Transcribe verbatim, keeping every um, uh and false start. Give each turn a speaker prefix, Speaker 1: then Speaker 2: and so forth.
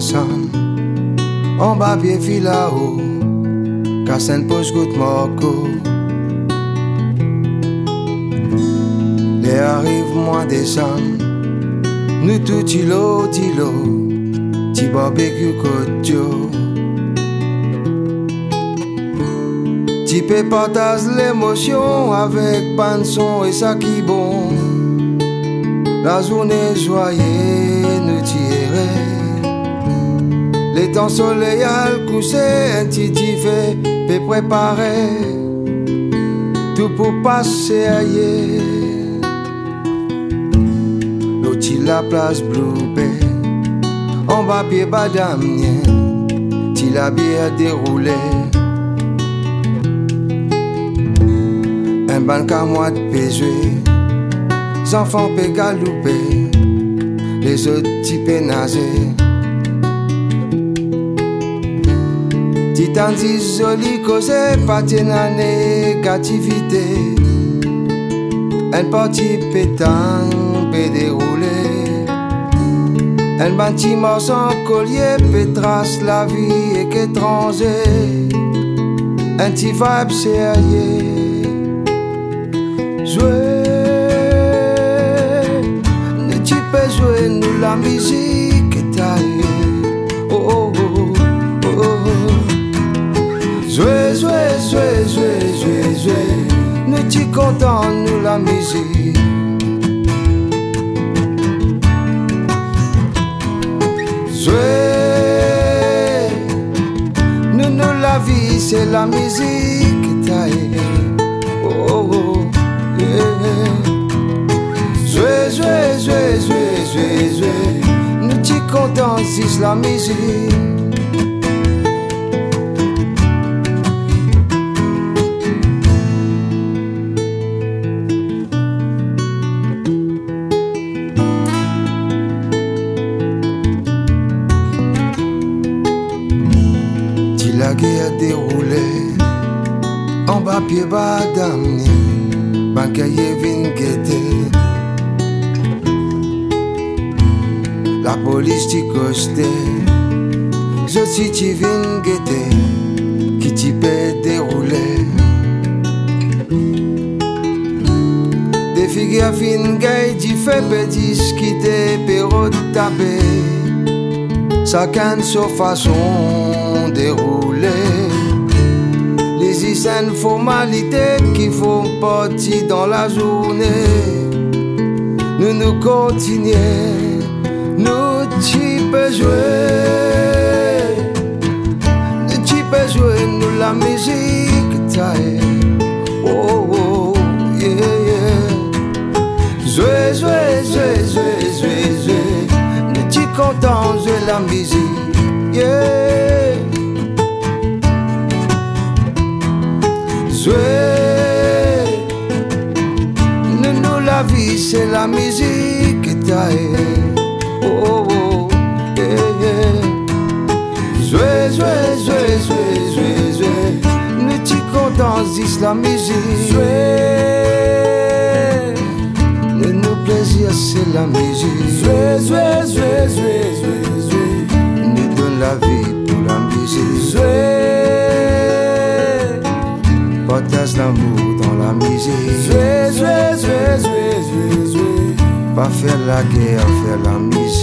Speaker 1: ensemble. On bas pied fil là-haut, Cassin poche goutte morco. Les arrive mois décembre, nous tout tilo, tilo, ti barbecue kotjo. Ti peux partager l'émotion avec panson et ça qui bon. La journée joyeuse nous tirait. Les temps soleil couché, un petit fait, peut préparer tout pour passer ailleurs. L'autre la place Blue Bay, on va pied badamien, ti la bière déroulée. Un ban qu'à moi de péjouer, les enfants peut galouper, les autres types nager. Titan dit joli cause, pas de négativité. Un parti pétant peut dérouler. Un bâtiment sans collier peut tracer la vie et qu'étranger. Un petit vibe sérieux. Jouer, tu peux jouer nous la musique est taillée. Oh oh oh oh oh. Jouer, jouer, jouer, jouer, jouer, jouer. Nous tu content nous la musique. Jouer, nous nous la vie c'est la musique est taillée. Oh oh oh. Jouer, jouer, jouer, jouer, jouer, jouer. Nous t'y contents si la musique. T'y la guerre déroulée en bas pied bas d'amener. Bancaye vin guetter. La police t'y costé. Je suis t'y vin guetter. Qui t'y peut dérouler. Des figures fin gay t'y fait petit quitter. Péro tapé. Chacun sa façon dérouler. Les anciennes formalités qui font partie dans la journée. Nous nous continuons, nous tu peux jouer. Nous tu peux jouer, nous la musique taille. Oh oh, yeah yeah. Jouer, jouer, jouer, jouer, jouer, jouer. Nous tu content jouer la musique, yeah. Jouer, nous nous la vie c'est la musique est taillée. Oh oh, yeah yeah. Jouer, jouer, jouer, jouer, jouer, jouer. Nous t'y contents dis la musique. Jouer, nous nous plaisir c'est la musique. Jouer, jouer, jouer, jouer, jouer, jouer. Nous donne la vie pour la musique. Jouer, partage l'amour dans la musique. Jouer, jouer, jouer, jouer, jouer, jouer. Pas faire la guerre, faire la musique.